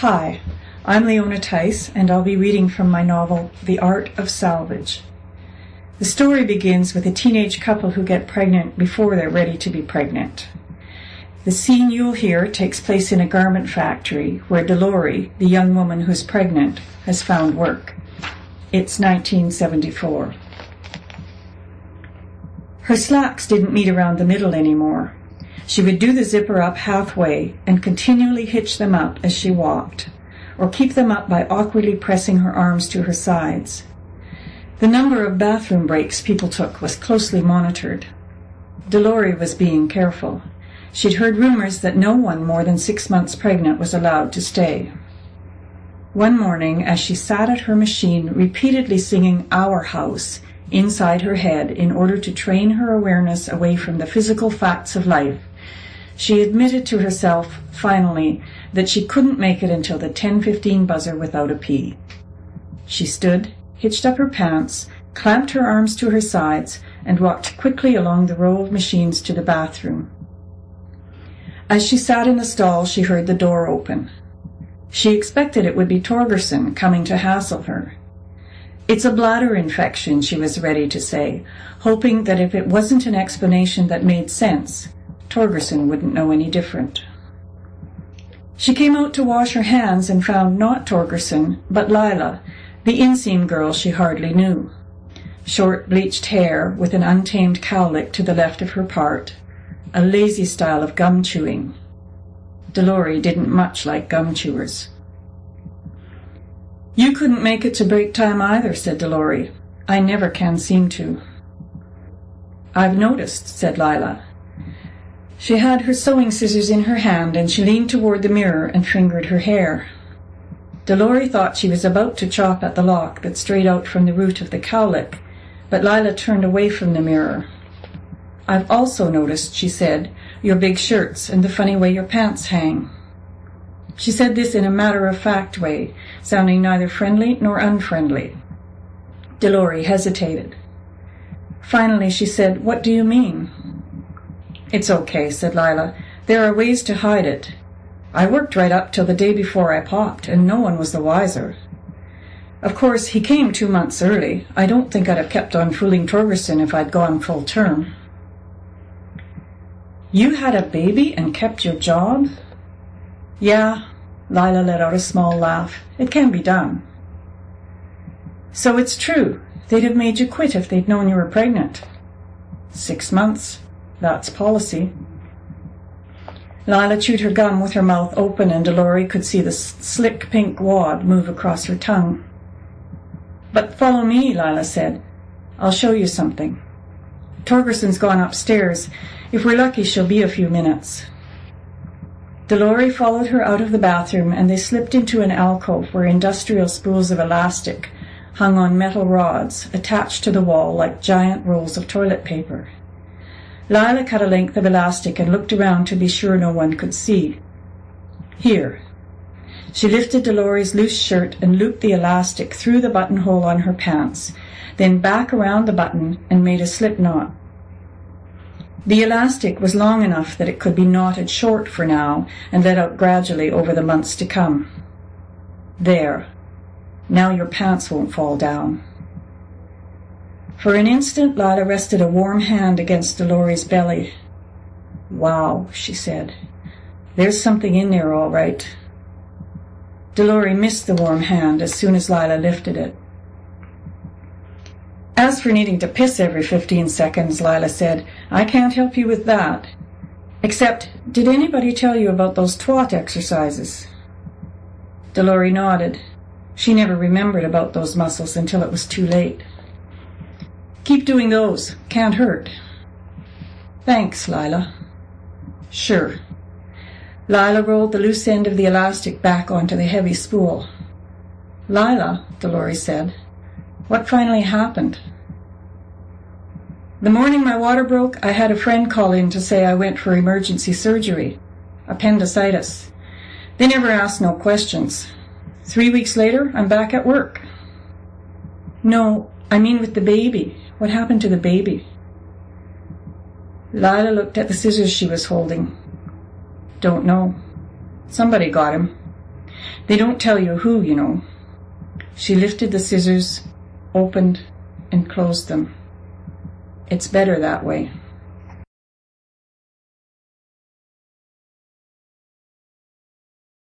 Hi, I'm Leona Tice, and I'll be reading from my novel, The Art of Salvage. The story begins with a teenage couple who get pregnant before they're ready to be pregnant. The scene you'll hear takes place in a garment factory where Delory, the young woman who's pregnant, has found work. It's 1974. Her slacks didn't meet around the middle anymore. She would do the zipper up halfway and continually hitch them up as she walked, or keep them up by awkwardly pressing her arms to her sides. The number of bathroom breaks people took was closely monitored. Delory was being careful. She'd heard rumors that no one more than 6 months pregnant was allowed to stay. One morning, as she sat at her machine repeatedly singing "Our House" inside her head in order to train her awareness away from the physical facts of life, she admitted to herself, finally, that she couldn't make it until the 10:15 buzzer without a pee. She stood, hitched up her pants, clamped her arms to her sides, and walked quickly along the row of machines to the bathroom. As she sat in the stall, she heard the door open. She expected it would be Torgerson coming to hassle her. "It's a bladder infection," she was ready to say, hoping that if it wasn't an explanation that made sense, Torgerson wouldn't know any different. She came out to wash her hands and found not Torgerson, but Lila, the inseam girl she hardly knew. Short bleached hair with an untamed cowlick to the left of her part, a lazy style of gum chewing. Delory didn't much like gum chewers. "You couldn't make it to break time either," said Delory. "I never can seem to." "I've noticed," said Lila. She had her sewing scissors in her hand, and she leaned toward the mirror and fingered her hair. Delory thought she was about to chop at the lock that strayed out from the root of the cowlick, but Lila turned away from the mirror. "I've also noticed," she said, "your big shirts and the funny way your pants hang." She said this in a matter-of-fact way, sounding neither friendly nor unfriendly. Delory hesitated. Finally she said, "What do you mean?" "It's okay," said Lila. "There are ways to hide it. I worked right up till the day before I popped, and no one was the wiser. Of course, he came 2 months early. I don't think I'd have kept on fooling Torgerson if I'd gone full term." "You had a baby and kept your job?" "Yeah," Lila let out a small laugh. "It can be done." "So it's true. They'd have made you quit if they'd known you were pregnant." 6 months. That's policy." Lila chewed her gum with her mouth open, and Delory could see the slick pink wad move across her tongue. "But follow me," Lila said. "I'll show you something. Torgerson's gone upstairs. If we're lucky, she'll be a few minutes." Delory followed her out of the bathroom, and they slipped into an alcove where industrial spools of elastic hung on metal rods attached to the wall like giant rolls of toilet paper. Lila cut a length of elastic and looked around to be sure no one could see. "Here." She lifted Delory's loose shirt and looped the elastic through the buttonhole on her pants, then back around the button and made a slip knot. The elastic was long enough that it could be knotted short for now and let out gradually over the months to come. "There. Now your pants won't fall down." For an instant, Lila rested a warm hand against Delory's belly. "Wow," she said. "There's something in there all right." Delory missed the warm hand as soon as Lila lifted it. "As for needing to piss every 15 seconds, Lila said, "I can't help you with that. Except, did anybody tell you about those twat exercises?" Delory nodded. She never remembered about those muscles until it was too late. "Keep doing those. Can't hurt." "Thanks, Lila." "Sure." Lila rolled the loose end of the elastic back onto the heavy spool. "Lila," Delory said, "what finally happened?" "The morning my water broke, I had a friend call in to say I went for emergency surgery. Appendicitis. They never asked no questions. 3 weeks later, I'm back at work." "No, I mean with the baby. What happened to the baby?" Lila looked at the scissors she was holding. "Don't know. Somebody got him. They don't tell you who, you know. She lifted the scissors, opened, and closed them. It's better that way.